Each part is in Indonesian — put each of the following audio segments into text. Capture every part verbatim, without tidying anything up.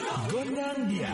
Gondang dia.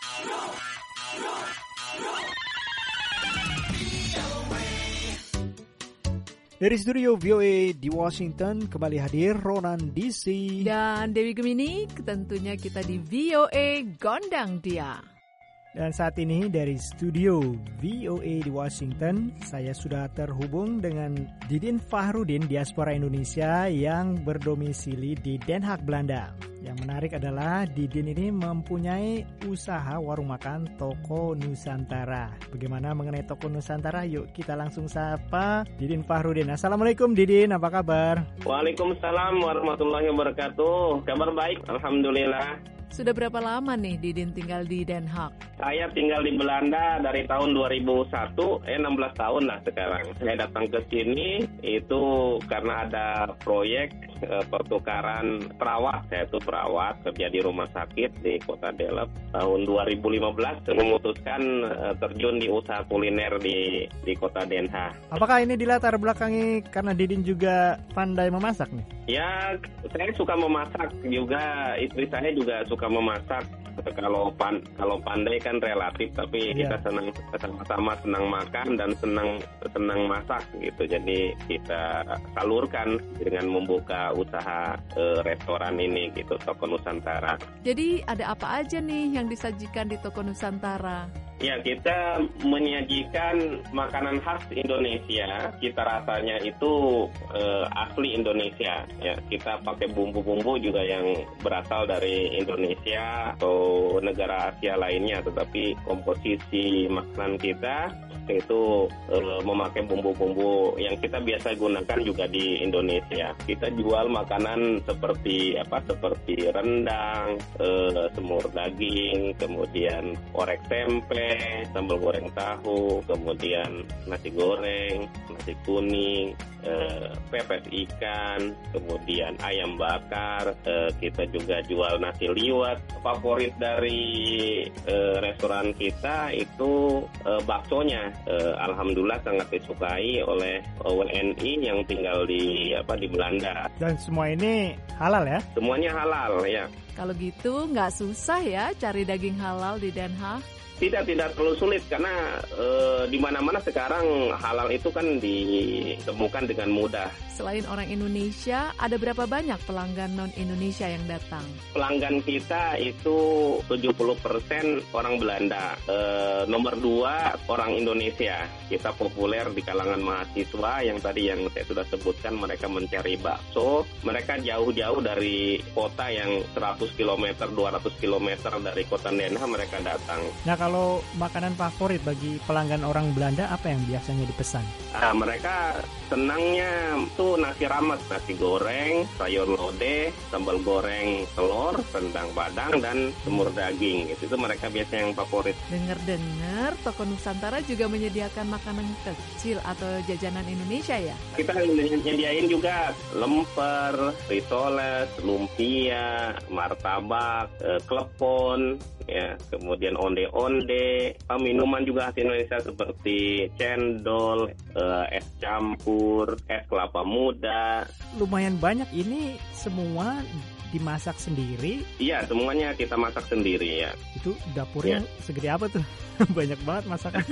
Dari studio V O A di Washington kembali hadir Ronan D C dan Dewi Gemini. Tentunya kita di V O A Gondang Dia. Dan saat ini dari studio V O A di Washington, saya sudah terhubung dengan Didin Fahrudin, diaspora Indonesia yang berdomisili di Den Haag, Belanda. Yang menarik adalah Didin ini mempunyai usaha warung makan Toko Nusantara. Bagaimana mengenai Toko Nusantara? Yuk kita langsung sapa Didin Fahrudin. Assalamualaikum Didin, apa kabar? Waalaikumsalam warahmatullahi wabarakatuh. Kabar baik, alhamdulillah. Sudah berapa lama nih Didin tinggal di Den Haag? Saya tinggal di Belanda dari tahun dua ribu satu, eh enam belas tahun lah sekarang. Saya datang ke sini itu karena ada proyek eh, pertukaran perawat. Saya itu perawat, kerja di rumah sakit di Kota Delft. Tahun dua ribu lima belas saya memutuskan eh, terjun di usaha kuliner di di Kota Den Haag. Apakah ini dilatar belakangi karena Didin juga pandai memasak nih? Ya, saya suka memasak juga, istri saya juga suka memasak. Kalau pan, kalau pandai kan relatif, tapi yeah. Kita senang sama-sama senang makan dan senang senang masak gitu. Jadi kita salurkan dengan membuka usaha eh, restoran ini gitu, Toko Nusantara. Jadi ada apa aja nih yang disajikan di Toko Nusantara? Ya, kita menyajikan makanan khas Indonesia. Kita rasanya itu eh, asli Indonesia. Ya, kita pakai bumbu-bumbu juga yang berasal dari Indonesia atau negara Asia lainnya. Tetapi komposisi makanan kita itu eh, memakai bumbu-bumbu yang kita biasa gunakan juga di Indonesia. Kita jual makanan seperti apa? Seperti rendang, eh, semur daging, kemudian orek tempe, sambal goreng tahu, kemudian nasi goreng, nasi kuning, eh, pepes ikan, kemudian ayam bakar. Eh, kita juga jual nasi liwet. Favorit dari eh, restoran kita itu eh, baksonya. Eh, Alhamdulillah sangat disukai oleh W N I yang tinggal di apa di Belanda. Dan semua ini halal ya? Semuanya halal ya. Kalau gitu nggak susah ya cari daging halal di Den Haag? Tidak, tidak terlalu sulit karena e, di mana-mana sekarang halal itu kan ditemukan dengan mudah. Selain orang Indonesia, ada berapa banyak pelanggan non-Indonesia yang datang? Pelanggan kita itu tujuh puluh persen orang Belanda, e, nomor dua orang Indonesia. Kita populer di kalangan mahasiswa yang tadi yang saya sudah sebutkan, mereka mencari bakso. Mereka jauh-jauh dari kota yang seratus kilometer, dua ratus kilometer dari kota Den Haag mereka datang. Nah, kalau makanan favorit bagi pelanggan orang Belanda apa yang biasanya dipesan? Nah, mereka senangnya tuh nasi rames, nasi goreng, sayur lodeh, sambal goreng telur, rendang padang, dan semur daging. Itu, itu mereka biasanya yang favorit. Dengar-dengar Toko Nusantara juga menyediakan makanan kecil atau jajanan Indonesia ya? Kita nyediain juga lemper, risoles, lumpia, martabak, eh, klepon, ya, kemudian onde-onde, minuman juga khas Indonesia seperti cendol, eh, es campur, es kelapa muda. Lumayan banyak, ini semua dimasak sendiri? Iya, semuanya kita masak sendiri ya. Itu dapurnya ya. Segede apa tuh? Banyak banget masakan.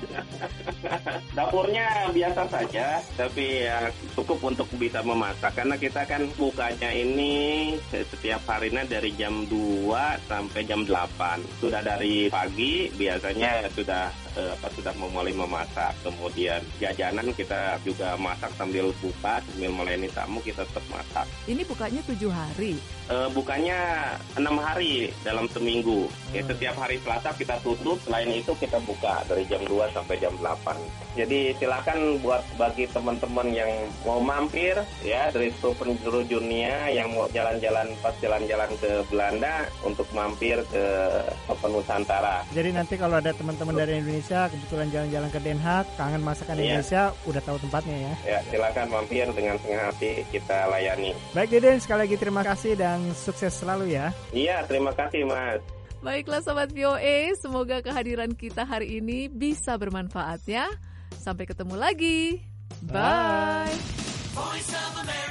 Dapurnya biasa saja, tapi ya cukup untuk bisa memasak. Karena kita kan bukanya ini setiap harinya dari jam dua sampai jam delapan. Sudah dari pagi biasanya sudah eh, apa sudah mulai memasak. Kemudian jajanan kita juga masak sambil buka, sambil melayani tamu kita tetap masak. Ini bukanya tujuh hari? Eh, bukanya enam hari dalam seminggu. Ya, setiap hari Selasa kita tutup, selain itu kita buka dari jam dua sampai jam delapan. Jadi silakan buat bagi teman-teman yang mau mampir ya dari seluruh penjuru dunia yang mau jalan-jalan pas jalan-jalan ke Belanda untuk mampir ke Toko Nusantara. Jadi nanti kalau ada teman-teman dari Indonesia kebetulan jalan-jalan ke Den Haag, kangen masakan yeah. Indonesia, udah tahu tempatnya ya. Ya, silakan mampir dengan senang hati kita layani. Baik Deden, sekali lagi terima kasih dan sukses selalu ya. Iya, terima kasih Mas. Baiklah Sobat V O A, semoga kehadiran kita hari ini bisa bermanfaat ya. Sampai ketemu lagi. Bye. Bye.